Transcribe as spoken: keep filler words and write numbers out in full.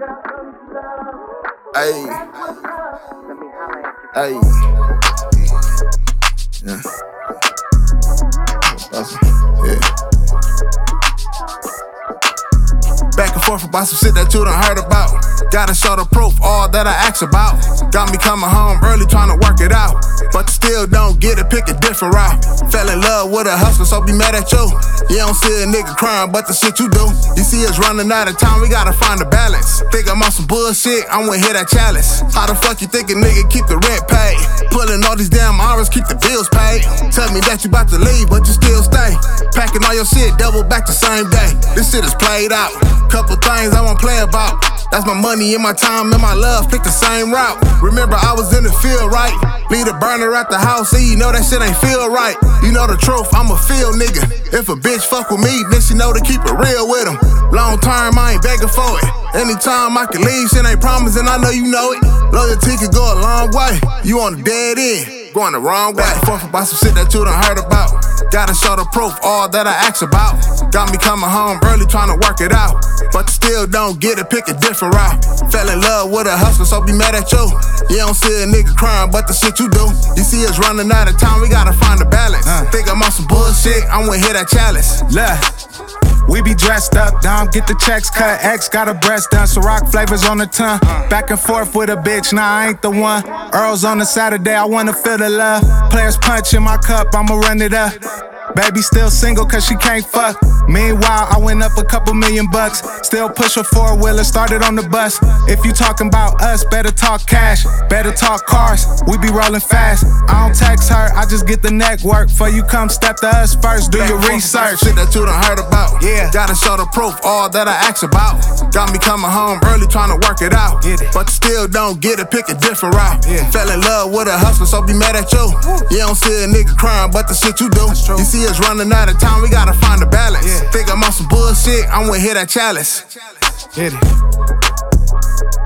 Hey. Hey. Yeah. Yeah. Back and forth about some shit that you done heard about. Gotta show the proof, all that I ask about. Got me coming home early trying to work it out, but you still don't get it, pick a different route. Fell in love with a hustler, so be mad at you. You don't see a nigga crying, but the shit you do. You see us running out of time, we gotta find a balance. Think I'm on some bullshit, I'm gonna hit that chalice. How the fuck you think a nigga keep the rent paid? Pulling all these damn hours, keep the bills paid. Tell me that you about to leave, but you still stay. Packing all your shit, double back the same day. This shit is played out. Couple things I won't play about. That's my money and my time and my love, pick the same route. Remember I was in the field, right? Leave the burner at the house, so you know that shit ain't feel right. You know the truth, I'm a field nigga. If a bitch fuck with me, then she know to keep it real with him. Long term, I ain't begging for it. Anytime I can leave, shit ain't promising, I know you know it. Loyalty can go a long way. You on the dead end, going the wrong way. Back and forth about some shit that you done heard about. Gotta show the proof, all that I ask about. Got me coming home early trying to work it out, but you still don't get it, pick a different route. Fell in love with a hustler, so be mad at you. You don't see a nigga crying, but the shit you do. You see us running out of time, we gotta find a balance. uh. Think I'm on some bullshit, I'm gonna hit that chalice. Look, we be dressed up, Dom get the checks cut. X got a breast done, so rock flavors on the tongue. Back and forth with a bitch, nah I ain't the one. Earls on a Saturday, I wanna feel the love. Players punch in my cup, I'ma run it up. Baby still single cause she can't fuck. Meanwhile, I went up a couple million bucks. Still push a four-wheeler, started on the bus. If you talking about us, better talk cash. Better talk cars, we be rolling fast. I don't text her, I just get the network. Before you come step to us first, do your research. Shit that you done heard about. Yeah. Gotta show the proof, all that I ask about. Got me coming home early trying to work it out, Get it. but you still don't get it, pick a different route. Yeah. Fell in love with a hustler, so be mad at you. You don't see a nigga crying, but the shit you do. You see us running out of time, we gotta find a balance. Yeah. Think I'm on some bullshit, I'm gonna hit that chalice. Get it.